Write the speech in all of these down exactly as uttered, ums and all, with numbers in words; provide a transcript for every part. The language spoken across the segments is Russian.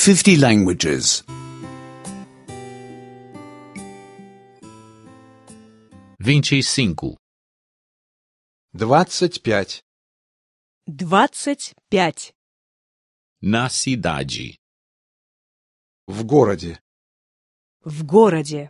fifty languages. vinte e cinco, двадцать пять. двадцать пять. na cidade, В городе. В городе.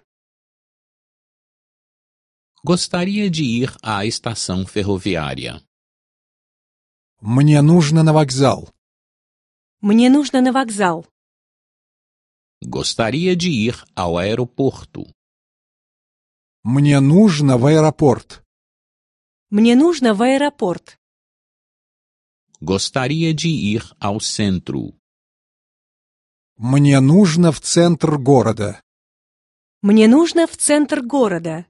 gostaria de ir à estação ferroviária, Мне нужно на вокзал. Мне нужно на вокзал. gostaria de ir ao aeroporto, Мне нужно в аэропорт. Мне нужно в аэропорт. gostaria de ir ao centro, Мне нужно в центр города. Мне нужно в центр города.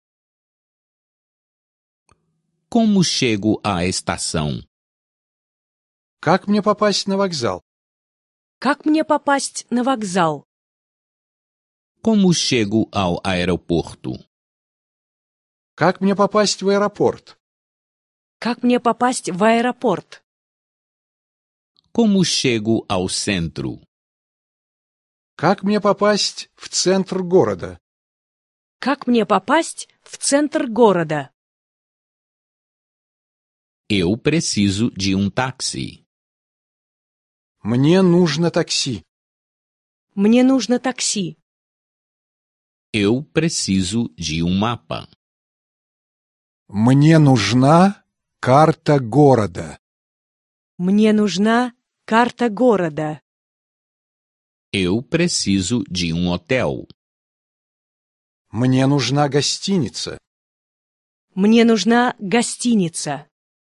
como chego à estação, Как мне попасть на вокзал? Как мне попасть на вокзал? como chego ao aeroporto, Как мне попасть в аэропорт? Как мне попасть в аэропорт? como chego ao centro, Как мне попасть в центр города? Как мне попасть в центр города? eu preciso de um táxi, Мне нужно такси. Мне нужно такси. eu preciso de um mapa, Мне нужна карта города. Мне нужна карта города. eu preciso de um hotel, Мне нужна гостиница. Мне нужна гостиница.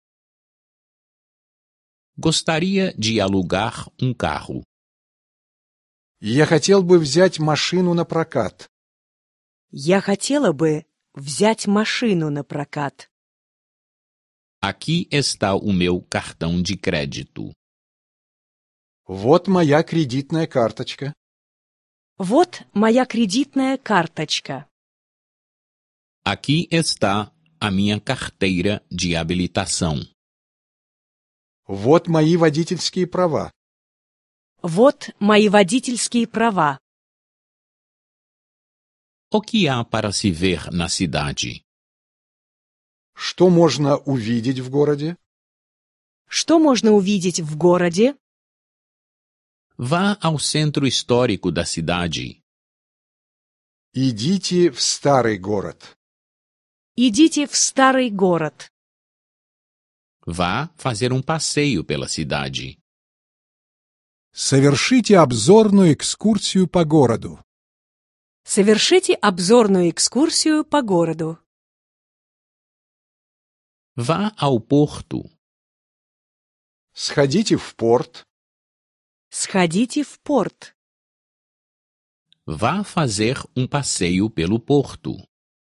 gostaria de alugar um carro, Я хотел бы взять машину на прокат. Я хотела бы взять машину на прокат. aqui está o meu cartão de crédito, Вот моя кредитная карточка. Вот моя кредитная карточка. aqui está a minha carteira de habilitação, Вот мои водительские права. Вот мои водительские права. o que há para se ver na cidade, Что можно увидеть в городе? Что можно увидеть в городе? vá ao centro histórico da cidade, Идите в старый город. Идите в старый город. vá fazer um passeio pela cidade, Совершите обзорную экскурсию по городу. Совершите обзорную экскурсию по городу. vá ao porto, Сходите в порт. Сходите в порт. vá fazer um passeio pelo porto,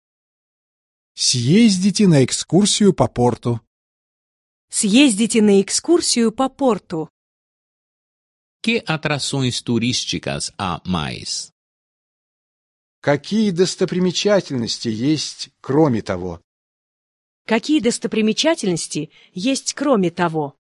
Съездите на экскурсию по порту. Съездите на экскурсию по порту. que atrações turísticas há mais? Какие достопримечательности есть, кроме того? Какие достопримечательности есть кроме того?